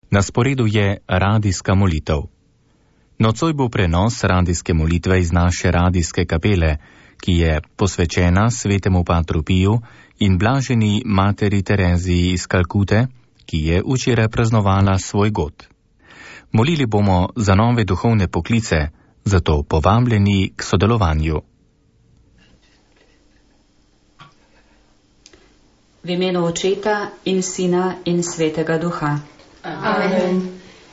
Na sporedu je radijska molitev. Nocoj bo prenos radijske molitve iz naše radijske kapele, ki je posvečena svetemu Patru Piju in blaženi materi Tereziji iz Kalkute, ki je včeraj praznovala svoj god. Molili bomo za nove duhovne poklice, zato povabljeni k sodelovanju. V imenu Očeta in Sina in Svetega Duha. Amen.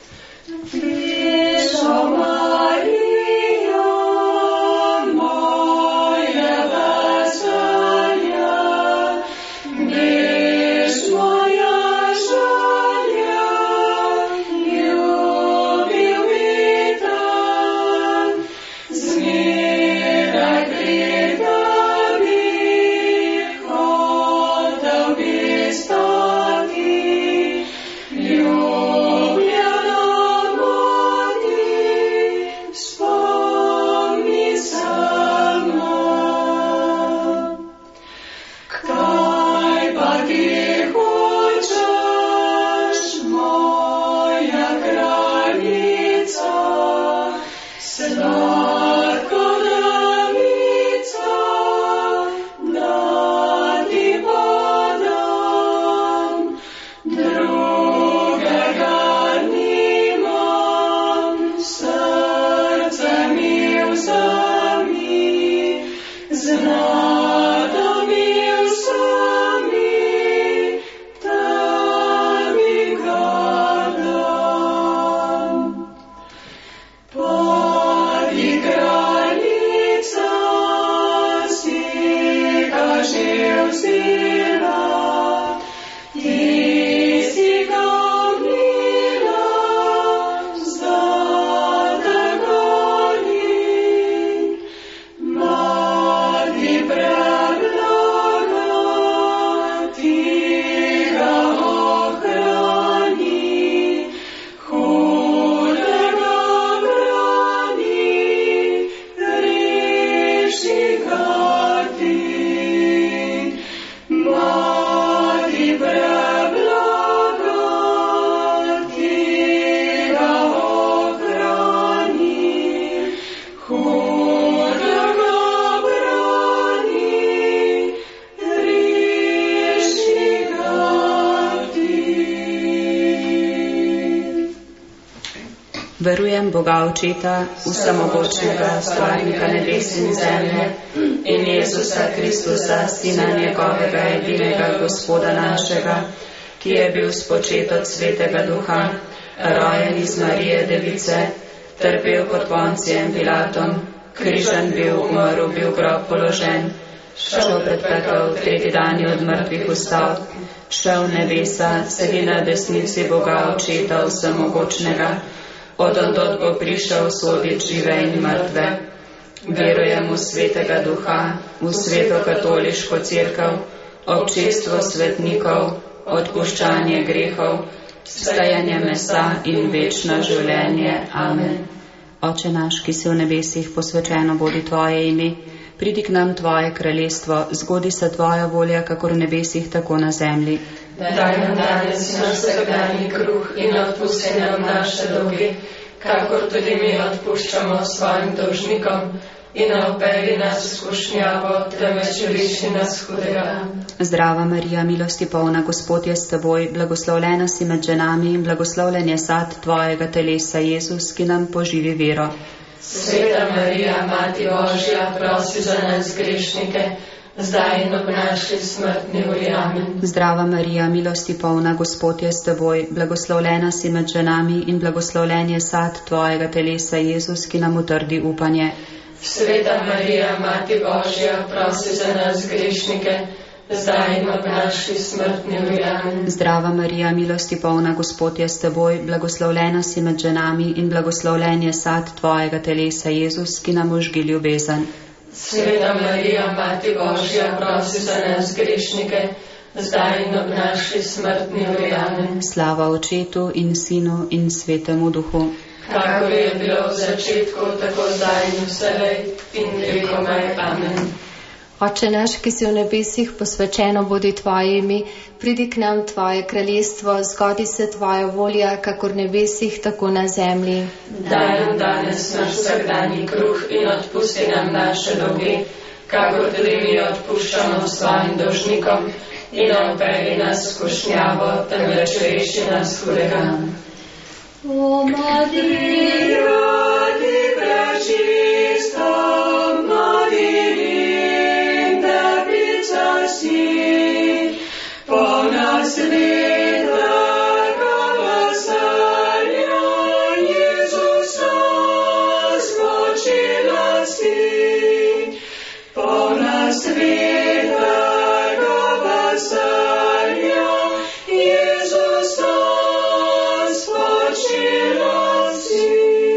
Verujem Boga Očeta, vsemogočnega, stvarnika nebes in zemlje, in Jezusa Kristusa, Sina njegovega edinega Gospoda našega, ki je bil spočet od Svetega Duha, rojen iz Marije Device, trpel pod Poncijem Pilatom, križan bil, umrl, bil grob položen, šel pred pekel, tretji dan je od mrtvih vstal, šel v nebesa, sedi na desnici Boga Očeta vsemogočnega, odondot bo prišel sodit žive in mrtve. Verujem v Svetega Duha, v Sveto katoliško cerkev, občestvo svetnikov, odpuščanje grehov, vstajanje mesa in večno življenje. Amen. Oče naš, ki si v nebesih, posvečeno bodi tvoje ime, pridi k nam tvoje kraljestvo, zgodi se tvoja volja, kakor v nebesih, tako na zemlji. Daj nam danes naš vsakdanji kruh in odpusti nam naše dolge, kakor tudi mi odpuščamo svojim dolžnikom, in ne vpelji nas v skušnjavo, temveč reši nas hudega. Zdrava Marija, milosti polna, Gospod je s teboj, blagoslovljena si med ženami in blagoslovljen je sad tvojega telesa, Jezus, ki nam poživi vero. Sveta Marija, Mati Božja, prosi za nas grešnike, zdaj in ob naši smrtni uri. Amen. Zdrava Marija, milosti polna, Gospod je s teboj, blagoslovljena si med ženami in blagoslovljen je sad tvojega telesa, Jezus, ki nam utrdi upanje. Sveta Marija, Mati Božja, prosi za nas grešnike, zdaj in ob naši smrtni uri. Amen. Zdrava Marija, milosti polna, Gospod je s teboj, blagoslovljena si med ženami in blagoslovljen je sad tvojega telesa, Jezus, ki nam ožgi ljubezen. Sveta Marija, Mati Božja, prosi za nas grešnike, zdaj in ob naši smrtni uri. Amen. Slava Očetu in Sinu in Svetemu Duhu. Kakor je bilo v začetku, tako zdaj in vselej in vekomaj. Amen. Oče naš, ki si v nebesih, posvečeno bodi tvoje ime, pridi k nam tvoje kraljestvo, zgodi se tvoja volja, kakor v nebesih, tako na zemlji. Daj nam danes naš vsakdanji kruh in odpusti nam naše dolge, kakor tudi mi odpuščamo svojim dolžnikom, in ne vpelji nas v skušnjavo, temveč reši nas hudega. O Marija, ti prečista, polna svetega veselja, Jezusa spočila si. Polna svetega veselja, Jezusa spočila si.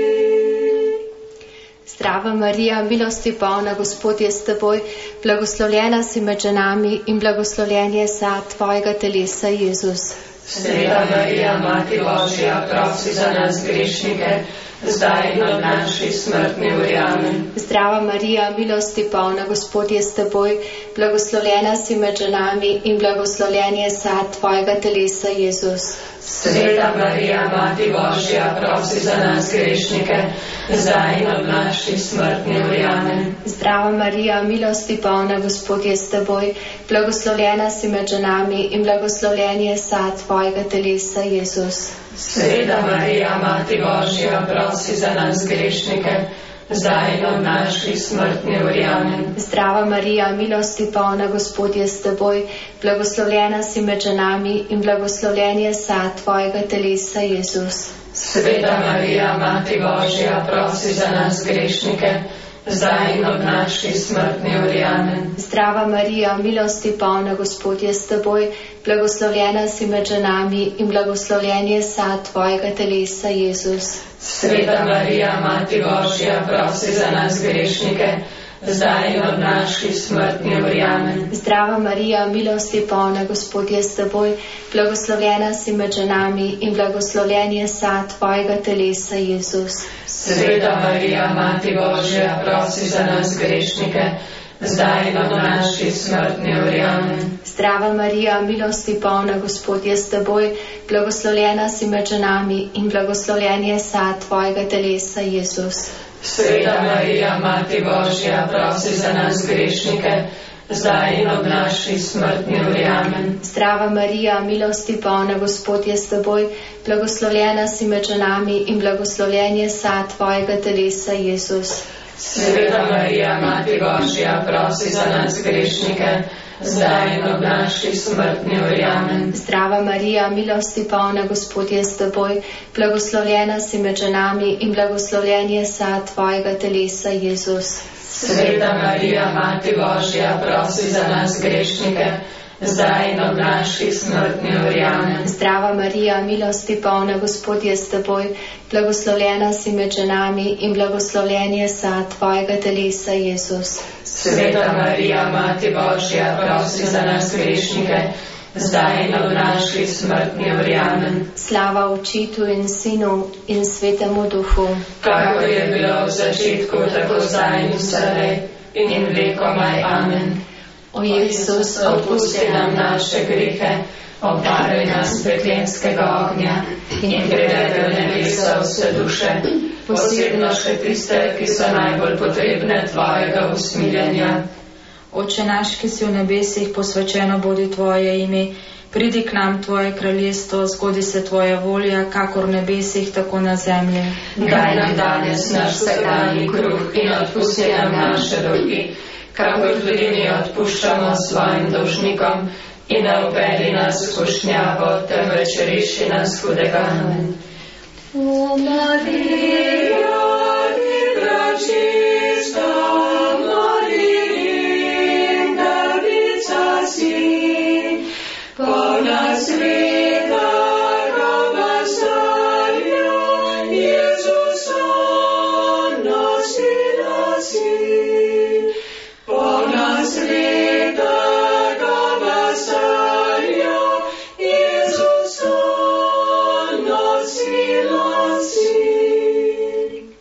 Zdrava Marija, milosti polna, Gospod je s teboj, blagoslovljena si med ženami in blagoslovljen je sad tvojega telesa, Jezus. Sveta Marija, Mati Božja, prosi za nas grešnike, zdaj in od naši smrtni uri. Amen. Zdrava Marija, milosti polna, Gospod je s teboj, blagoslovljena si med ženami in blagoslovljen je sad tvojega telesa, Jezus. Sveta Marija, Mati Božja, prosi za nas grešnike, zdaj in od naši smrtni uri. Amen. Zdrava Marija, milosti polna, Gospod je s teboj, blagoslovljena si med ženami in blagoslovljen je sad tvojega telesa, Jezus. Sveta Marija, Mati Božja, prosi za nas grešnike, zdaj in od naši smrtni uri. Amen. Zdrava Marija, milosti polna, Gospod je s teboj, blagoslovljena si med ženami in blagoslovljen je sad tvojega telesa, Jezus. Sveta Marija, Mati Božja, prosi za nas grešnike, zdaj in od naši smrtni uri. Amen. Zdrava Marija, milosti polna, Gospod je s teboj, blagoslovljena si med ženami in blagoslovljen je sad tvojega telesa, Jezus. Sveta Marija, Mati Božja, prosi za nas grešnike, zdaj in od naši smrtni uri. Amen. Zdrava Marija, milosti polna, Gospod je s teboj, blagoslovljena si med ženami in blagoslovljen je sad tvojega telesa, Jezus. Sveta Marija, Mati Božja, prosi za nas grešnike, zdaj in od naši smrtni uri. Amen. Zdrava Marija, milosti polna, Gospod je s teboj, blagoslovljena si med ženami in blagoslovljen je sad tvojega telesa, Jezus. Sveta Marija, Mati Božja, prosi za nas grešnike, zdaj in od naši smrtni uri. Amen. Zdrava Marija, milosti polna, Gospod je s teboj, blagoslovljena si med ženami in blagoslovljen je sad tvojega telesa, Jezus. Sveta Marija, Mati Božja, prosi za nas grešnike, zdaj in od naši smrtni uri. Amen. Zdrava Marija, milosti polna, Gospod je s teboj, blagoslovljena si med ženami in blagoslovljen je sad tvojega telesa, Jezus. Sveta Marija, Mati Božja, prosi za nas grešnike, zdaj in od naši smrtni uri. Amen. Zdrava Marija, milosti polna, Gospod je s teboj, blagoslovljena si med ženami in blagoslovljen je sad tvojega telesa, Jezus. Sveta Marija, Mati Božja, prosi za nas grešnike, zdaj in od naši smrtni uri. Amen. Slava Očetu in Sinu in Svetemu Duhu, kakor je bilo v začetku, tako zdaj in vselej in vekomaj. Amen. O Jezus, odpusti nam naše grehe, obdaruj nas peklenskega ognja in privedi v nebesa vse duše, posebno še tiste, ki so najbolj potrebne tvojega usmiljenja. Oče naš, ki si v nebesih, posvečeno bodi tvoje ime, pridi k nam tvoje kraljestvo, zgodi se tvoja volja, kakor v nebesih, tako na zemlji. Daj nam danes naš vsakdanji kruh in odpusti nam naše dolge, kakor tudi mi odpuščamo svojim dolžnikom, in ne vpelji nas v skušnjavo, temveč reši nas hudega. Amen. O Marija, ti prečista, Marijina devica si, polna svetega veselja, Jezusa nosila si. Polna svetega veselja, Jezusa nosila si.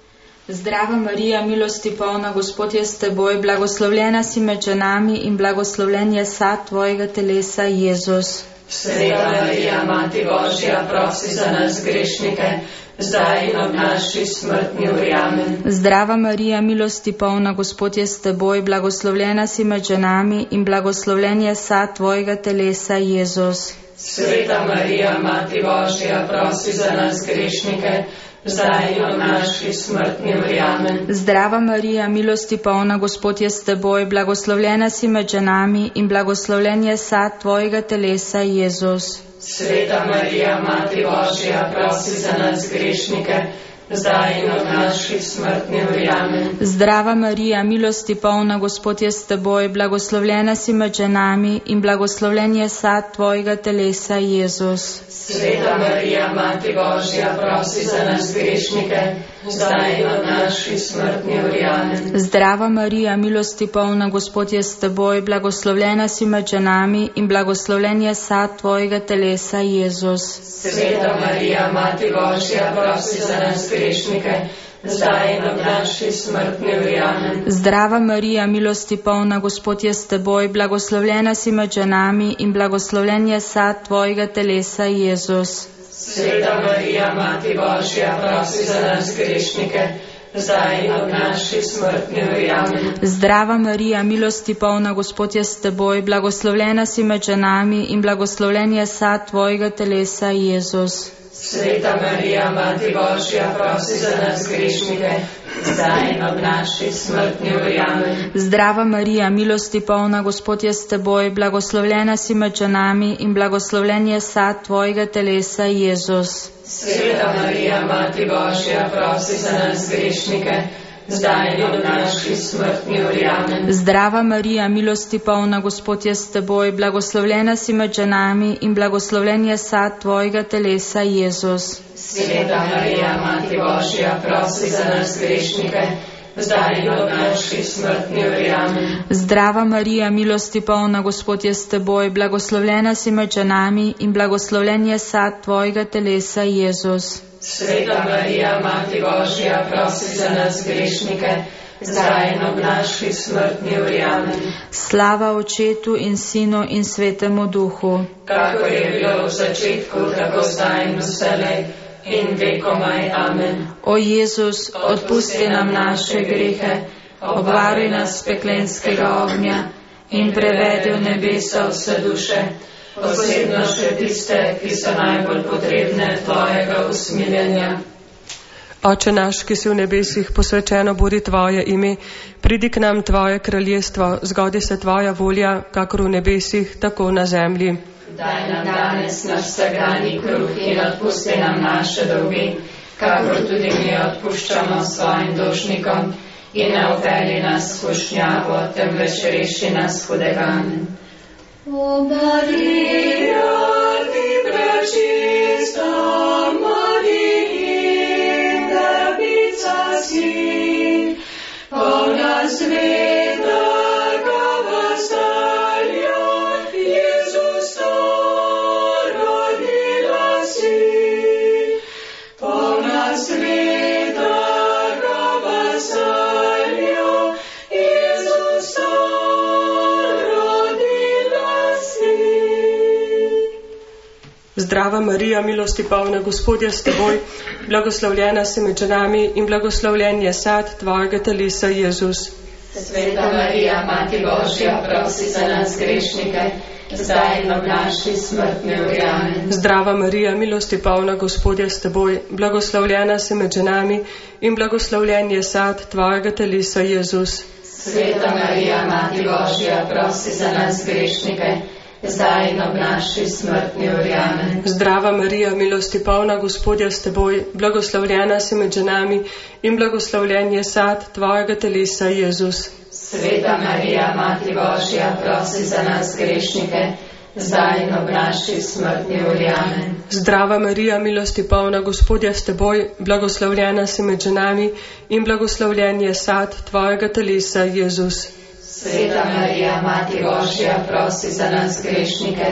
Zdrava Marija, milosti polna, Gospod je s teboj, blagoslovljena si med ženami in blagoslovljen je sad tvojega telesa, Jezus. Sveta Marija, Mati Božja, prosi za nas grešnike, zdaj in ob naši smrtni uri. Amen. Zdrava Marija, milosti polna, Gospod je s teboj, blagoslovljena si med ženami in blagoslovljen je sad tvojega telesa, Jezus. Sveta Marija, Mati Božja, prosi za nas grešnike, zdaj in ob naši smrtni uri. Amen. Zdrava Marija, milosti polna, Gospod je s teboj, blagoslovljena si med ženami in blagoslovljen je sad tvojega telesa, Jezus. Sveta Marija, Mati Božja, prosi za nas grešnike, zdaj in ob naši smrtni uri. Amen. Zdrava Marija, milosti polna, Gospod je s teboj, blagoslovljena si med ženami in blagoslovljen je sad tvojega telesa, Jezus. Sveta Marija, Mati Božja, prosi za nas grešnike, zdaj in ob naši smrtni uri. Amen. Zdrava Marija, milosti polna, Gospod je s teboj, blagoslovljena si med ženami in blagoslovljen je sad tvojega telesa, Jezus. Sveta Marija, Mati Božja, prosi za nas grešnike, zdaj in ob naši smrtni uri. Amen. Zdrava Marija, milosti polna, Gospod je s teboj, blagoslovljena si med ženami in blagoslovljen je sad tvojega telesa, Jezus. Sveta Marija, Mati Božja, prosi za nas grešnike, zdaj in ob naši smrtni uri. Amen. Zdrava Marija, milosti polna, Gospod je s teboj, blagoslovljena si med ženami in blagoslovljen je sad tvojega telesa, Jezus. Sveta Marija, Mati Božja, prosi za nas grešnike, zdaj in ob naši smrtni uri. Amen. Zdrava Marija, milosti polna, Gospod je s teboj, blagoslovljena si med ženami in blagoslovljen je sad tvojega telesa, Jezus. Sveta Marija, Mati Božja, prosi za nas grešnike, zdaj in ob naši smrtni uri. Amen. Zdrava Marija, milosti polna, Gospod je s teboj, blagoslovljena si med ženami in blagoslovljen je sad tvojega telesa, Jezus. Sveta Marija, Mati Božja, prosi za nas grešnike, zdaj in ob naši smrtni uri. Amen. Zdrava Marija, milosti polna, Gospod je s teboj, blagoslovljena si med ženami in blagoslovljen je sad tvojega telesa, Jezus. Sveta Marija, Mati Božja, prosi za nas grešnike, zdaj in ob naši smrtni uri. Amen. Slava Očetu in Sinu in Svetemu Duhu, kakor je bilo v začetku, tako zdaj in vselej in vekomaj. Amen. O Jezus, odpusti nam naše grehe, obvaruj nas peklenskega ognja in prevedi v nebesa vse duše, posebno še tiste, ki so najbolj potrebne tvojega usmiljenja. Oče naš, ki si v nebesih, posvečeno bodi tvoje ime, pridi k nam tvoje kraljestvo, zgodi se tvoja volja, kakor v nebesih, tako na zemlji. Daj nam danes naš vsakdanji kruh in odpusti nam naše dolge, kakor tudi mi odpuščamo svojim dolžnikom, in ne vpelji nas v skušnjavo, temveč reši nas hudega. Amen. O Marija, ti prečista, Marijina devica si, polna svetega veselja, Jezus rodila si. Polna svetega veselja, Jezus Zdrava Marija, milosti polna, Gospod je s teboj, blagoslovljena si med ženami in blagoslovljen je sad tvojega telesa, Jezus. Sveta Marija, Mati Božja, prosi za nas grešnike, zdaj in ob naši smrtni uri. Amen. Zdrava Marija, milosti polna, Gospod je s teboj, blagoslovljena si med ženami in blagoslovljen je sad tvojega telesa, Jezus. Sveta Marija, Mati Božja, prosi za nas grešnike, zdaj in ob naši smrtni uri. Amen. Zdrava Marija, milosti polna, Gospod je s teboj, blagoslovljena si med ženami in blagoslovljen je sad tvojega telesa, Jezus. Sveta Marija, Mati Božja, prosi za nas grešnike, zdaj in ob naši smrtni uri. Amen. Zdrava Marija, milosti polna, Gospod je s teboj, blagoslovljena si med ženami in blagoslovljen je sad tvojega telesa, Jezus. Sveta Marija, Mati Božja, prosi za nas grešnike,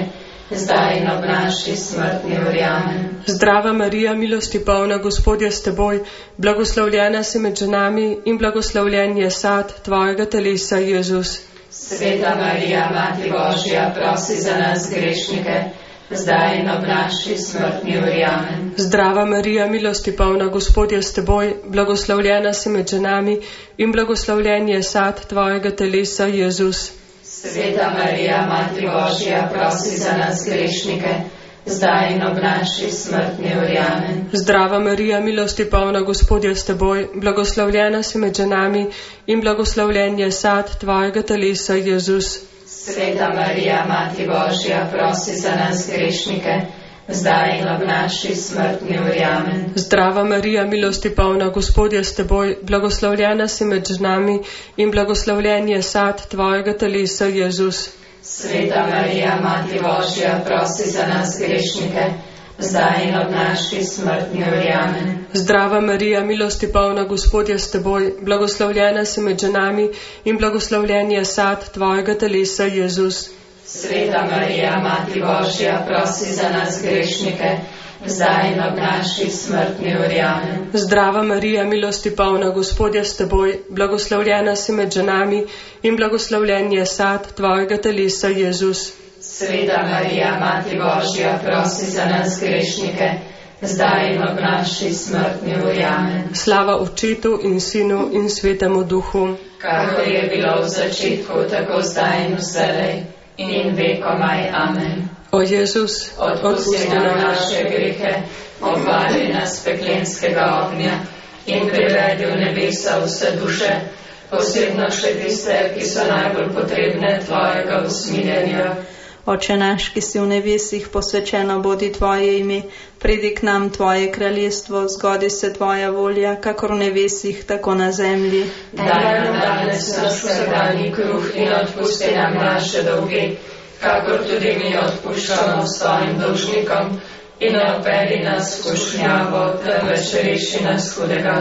zdaj in ob naši smrtni uri. Amen. Zdrava Marija, milosti polna, Gospod je s teboj, blagoslovljena si med ženami in blagoslovljen je sad tvojega telesa, Jezus. Sveta Marija, Mati Božja, prosi za nas grešnike, zdaj in ob naši smrtni uri. Amen. Zdrava Marija, milosti polna, Gospod je s teboj, blagoslovljena si med ženami in blagoslovljen je sad tvojega telesa, Jezus. Sveta Marija, Mati Božja, prosi za nas grešnike, zdaj in ob naši smrtni uri. Amen. Zdrava Marija, milosti polna, Gospod je s teboj, blagoslovljena si med ženami in blagoslovljen je sad tvojega telesa, Jezus. Sveta Marija, Mati Božja, prosi za nas grešnike, zdaj in ob naši smrtni uri. Amen. Zdrava Marija, milosti polna, Gospod je s teboj, blagoslovljena si med ženami in blagoslovljen je sad tvojega telesa, Jezus. Sveta Marija, Mati Božja, prosi za nas grešnike, zdaj in ob naši smrtni uri. Amen. Zdrava Marija, milosti polna, Gospod je s teboj, blagoslovljena si med ženami in blagoslovljen je sad tvojega telesa, Jezus. Sveta Marija, Mati Božja, prosi za nas grešnike, zdaj in ob naši smrtni uri. Amen. Zdrava Marija, milosti polna, Gospod je s teboj, blagoslovljena si med ženami in blagoslovljen je sad tvojega telesa, Jezus. Sveta Marija, Mati Božja, prosi za nas grešnike, zdaj in ob naši smrtni uri. Amen. Slava Očetu in Sinu in Svetemu Duhu, kakor je bilo v začetku, tako zdaj in vselej in vekomaj. Amen. O Jezus, odpusti nam naše grehe, obvari nas peklenskega ognja in privedi v nebesa vse duše, posebno še tiste, ki so najbolj potrebne tvojega usmiljenja. Oče naš, ki si v nebesih, posvečeno bodi tvoje ime, pridi k nam tvoje kraljestvo, zgodi se tvoja volja, kakor v nebesih, tako na zemlji. Daj nam danes naš vsakdanji kruh in odpusti nam naše dolge, kakor tudi mi odpuščamo svojim dolžnikom, in ne vpelji nas v skušnjavo, temveč reši nas hudega.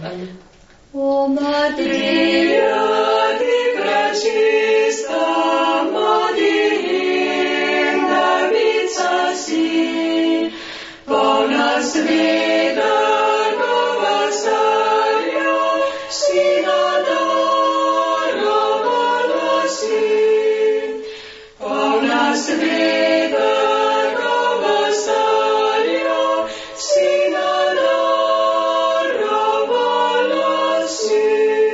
O Marija, ti prečista, Marija, Davica si, polna svetega vasalja, Sina darovala si, polna svetega vasalja, Sina darovala si.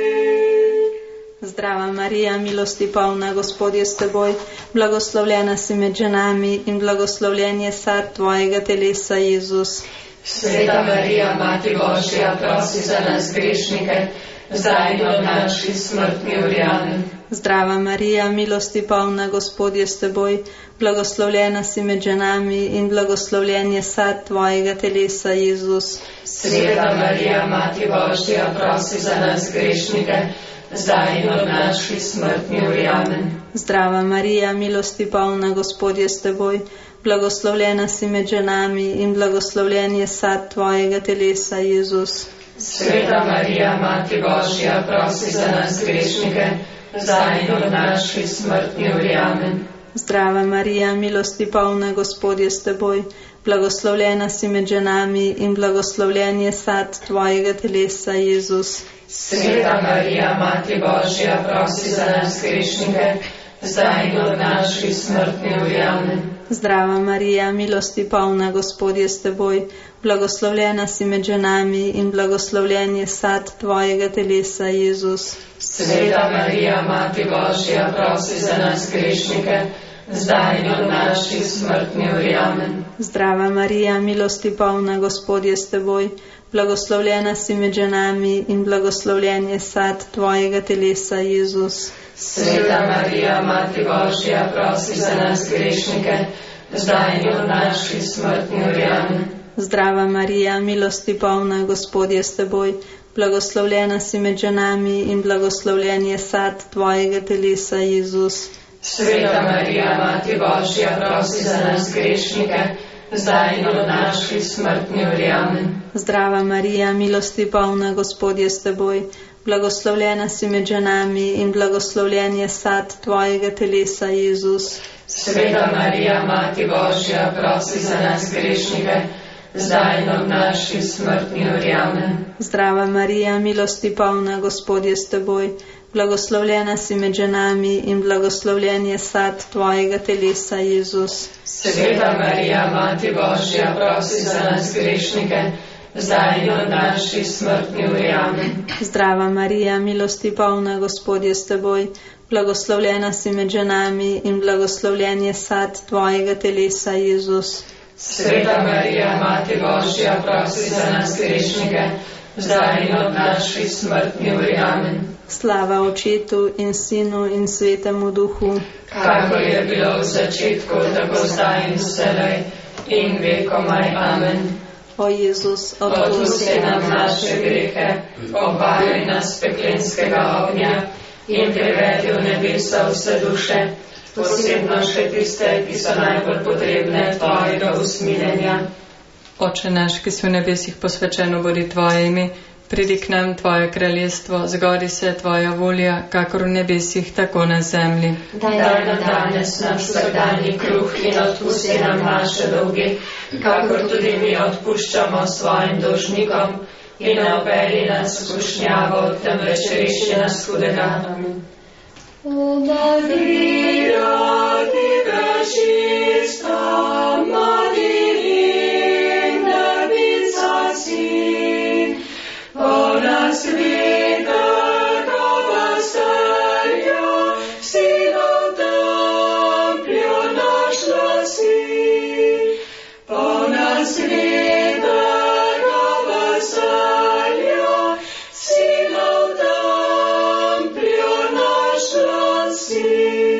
Zdrava Marija, milosti polna, Gospod je s teboj, blagoslovljena si med ženami in blagoslovljen je sad tvojega telesa, Jezus. Sveta Marija, Mati Božja, prosi za nas grešnike, zdaj in ob naši smrtni uri. Amen. Zdrava Marija, milosti polna, Gospod je s teboj, blagoslovljena si med ženami in blagoslovljen je sad tvojega telesa, Jezus. Sveta Marija, Mati Božja, prosi za nas grešnike, zdaj in ob naši smrtni uri. Amen. Zdrava Marija, milosti polna, Gospod je s teboj, blagoslovljena si med ženami in blagoslovljen je sad tvojega telesa, Jezus. Sveta Marija, Mati Božja, prosi za nas grešnike, zdaj in ob naši smrtni uri. Amen. Zdrava Marija, milosti polna, Gospod je s teboj, blagoslovljena si med ženami in blagoslovljen je sad tvojega telesa, Jezus. Sveta Marija, Mati Božja, prosi za nas grešnike, zdaj in ob naši smrtni uri. Amen. Zdrava Marija, milosti polna, Gospod je s teboj, blagoslovljena si med ženami in blagoslovljen je sad tvojega telesa, Jezus. Sveta Marija, Mati Božja, prosi za nas grešnike, zdaj in ob naši smrtni uri. Amen. Zdrava Marija, milosti polna, Gospod je s teboj, blagoslovljena si med ženami in blagoslovljen je sad tvojega telesa, Jezus. Sveta Marija, Mati Božja, prosi za nas grešnike, zdaj in ob naši smrtni uri. Amen. Zdrava Marija, milosti polna, Gospod je s teboj, blagoslovljena si med ženami in blagoslovljen je sad tvojega telesa, Jezus. Sveta Marija, Mati Božja, prosi za nas grešnike, zdaj in ob naši smrtni uri. Amen. Zdrava Marija, milosti polna, Gospod je s teboj, blagoslovljena si med ženami in blagoslovljen je sad tvojega telesa, Jezus. Sveta Marija, Mati Božja, prosi za nas grešnike, zdaj in ob naši smrtni uri. Amen. Zdrava Marija, milosti polna, Gospod je s teboj, blagoslovljena si med ženami in blagoslovljen je sad tvojega telesa, Jezus. Sveta Marija, Mati Božja, prosi za nas grešnike, zdaj in ob naši smrtni uri. Amen. Zdrava Marija, milosti polna, Gospod je s teboj, blagoslovljena si med ženami in blagoslovljen je sad tvojega telesa, Jezus. Sveta Marija, Mati Božja, prosi za nas grešnike, zdaj in ob naši smrtni uri. Amen. Slava Očetu in Sinu in Svetemu Duhu, kakor je bilo v začetku, tako zdaj in vselej in vekomaj. Amen. O Jezus, odpusti nam naše grehe, obvaruj nas peklenskega ognja in privedi v nebesa vse duše, posebno še tiste, ki so najbolj potrebne tvojega usmiljenja. Oče naš, ki si v nebesih, posvečeno bodi tvoje ime, pridi k nam tvoje kraljestvo, zgodi se tvoja volja, kakor v nebesih, tako na zemlji. Daj nam danes naš vsakdanji kruh in odpusti nam naše dolge, kakor tudi mi odpuščamo svojim dolžnikom, in ne operi nas v skušnjavo, temveč reši nas hudega. Amen. Maria, ti prečista, polna svetega vasarja, sina v templju našla si. Polna svetega vasarja, sina v templju našla si.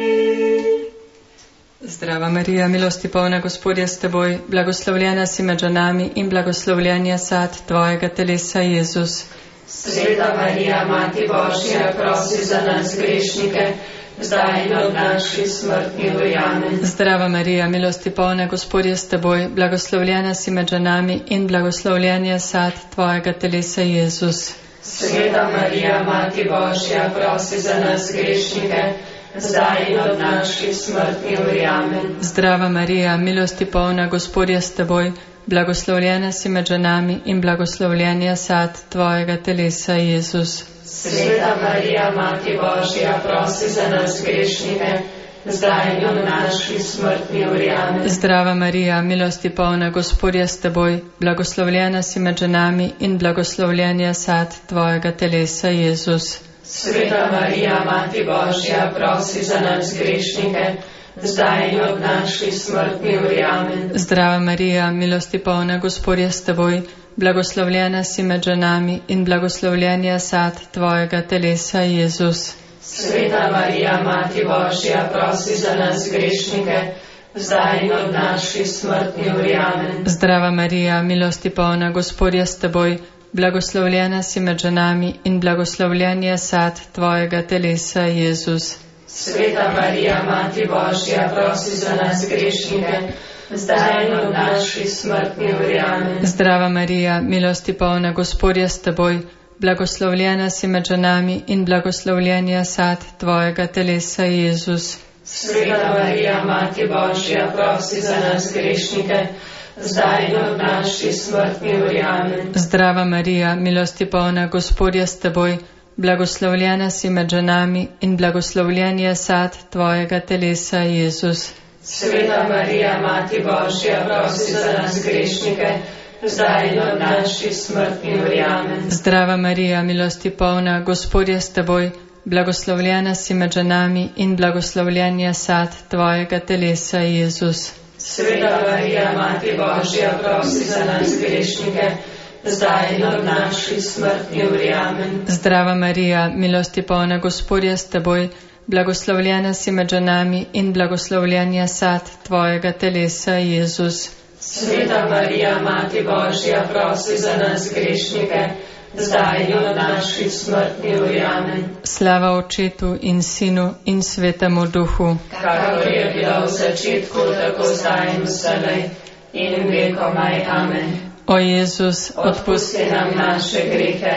Zdrava Marija, milosti polna, Gospod je s teboj, blagoslovljena si med ženami in blagoslovljen je sad tvojega telesa, Jezus. Sveta Marija, Mati Božja, prosi za nas grešnike, zdaj in ob naši smrtni uri. Amen. Zdrava Marija, milosti polna, Gospod je s teboj, blagoslovljena si med ženami in blagoslovljen je sad tvojega telesa, Jezus. Sveta Marija, Mati Božja, prosi za nas grešnike, zdaj in od naši smrtni uri. Amen. Zdrava Marija, milosti polna, Gospod je s teboj, blagoslovljena si med ženami in blagoslovljen je sad tvojega telesa, Jezus. Sveta Marija, Mati Božja, prosi za nas grešnike, zdaj in od naši smrtni uri. Amen. Zdrava Marija, milosti polna, Gospod je s teboj, blagoslovljena si med ženami in blagoslovljen je sad tvojega telesa, Jezus. Sveta Marija, Mati Božja, prosi za nas grešnike, zdaj in ob naši smrtni uri. Amen. Zdrava Marija, milosti polna, Gospod je s teboj, blagoslovljena si med ženami in blagoslovljen je sad tvojega telesa, Jezus. Sveta Marija, Mati Božja, prosi za nas grešnike, zdaj in ob naši smrtni uri. Amen. Zdrava Marija, milosti polna, Gospod je s teboj, blagoslovljena si med ženami in blagoslovljen je sad tvojega telesa, Jezus. Sveta Marija, Mati Božja, prosi za nas grešnike, zdaj in ob naši smrtni uri. Amen. Zdrava Marija, milosti polna, Gospod je s teboj, blagoslovljena si med ženami in blagoslovljen je sad tvojega telesa, Jezus. Sveta Marija, Mati Božja, prosi za nas grešnike, zdaj in ob naši smrtni uri. Amen. Zdrava Marija, milosti polna, Gospod je s teboj, blagoslovljena si med ženami in blagoslovljen je sad tvojega telesa, Jezus. Sveta Marija, Mati Božja, prosi za nas grešnike, zdaj in ob naši smrtni uri. Amen. Zdrava Marija, milosti polna, Gospod je s teboj, blagoslovljena si med ženami in blagoslovljen je sad tvojega telesa, Jezus. Sveta Marija, Mati Božja, prosi za nas grešnike, zdaj in ob naši smrtni uri. Amen. Zdrava Marija, milosti polna, Gospod je s teboj, blagoslovljena si med ženami in blagoslovljen je sad tvojega telesa, Jezus. Sveta Marija, Mati Božja, prosi za nas grešnike, zdaj in ob naši smrtni uri. Amen. Slava Očetu in Sinu in Svetemu Duhu, kakor je bilo v začetku, tako zdaj in vselej in vekomaj. Amen. O Jezus, odpusti nam naše grehe,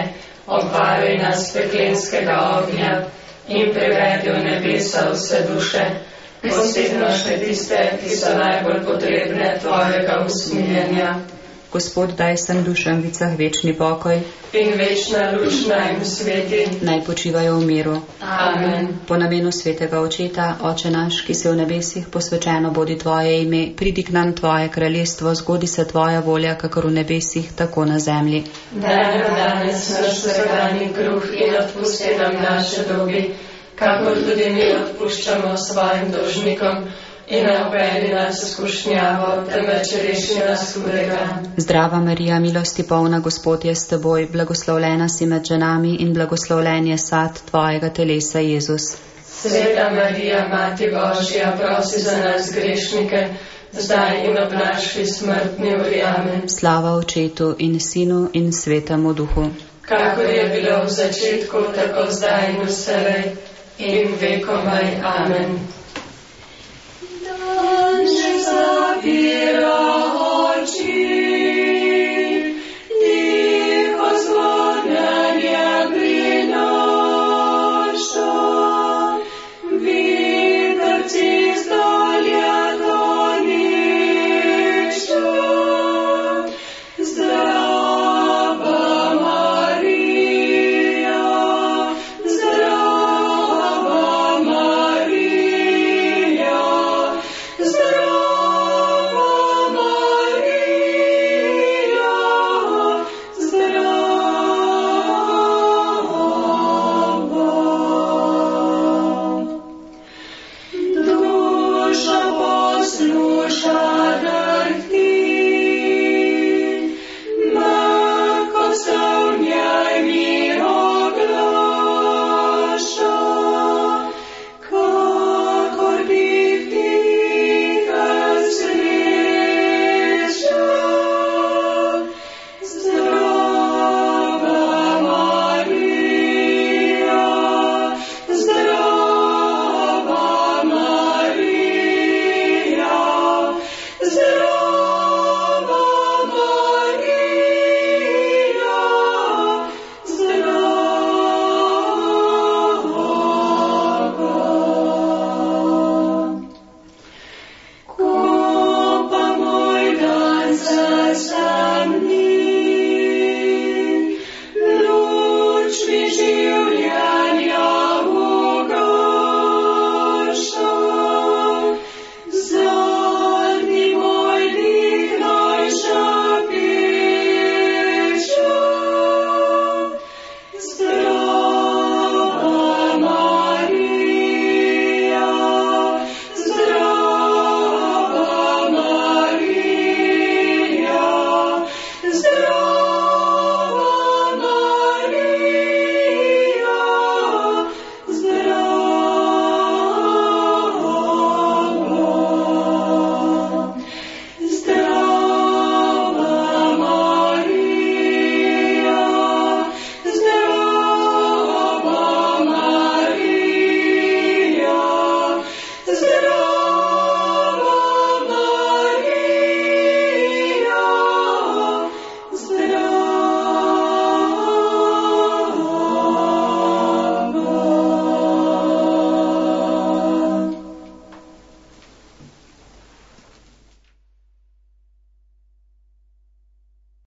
obvaruj nas peklenskega ognja in privedi v nebesa vse duše, posebno še tiste, ki so najbolj potrebne tvojega usmiljenja. Gospod, daj vsem dušam vicah večni pokoj in večna luč naj jim sveti. Naj počivajo v miru. Amen. Po namenu svetega Očeta, Oče naš, ki si v nebesih, posvečeno bodi tvoje ime, pridi k nam tvoje kraljestvo, zgodi se tvoja volja, kakor v nebesih, tako na zemlji. Daj nam danes naš vsakdanji kruh in odpusti nam naše dolgi, kakor tudi mi odpuščamo svojim dolžnikom. In ne upeli nas v skušnjavo, temveč reši nas hudega. Zdrava Marija, milosti polna, Gospod je s teboj, blagoslovljena si med ženami in blagoslovljen je sad tvojega telesa, Jezus. Sveta Marija, Mati Božja, prosi za nas grešnike, zdaj in ob naši smrtni uri. Amen. Slava Očetu in Sinu in Svetemu Duhu. Kakor je bilo v začetku, tako zdaj in vselej in vekomaj. Amen.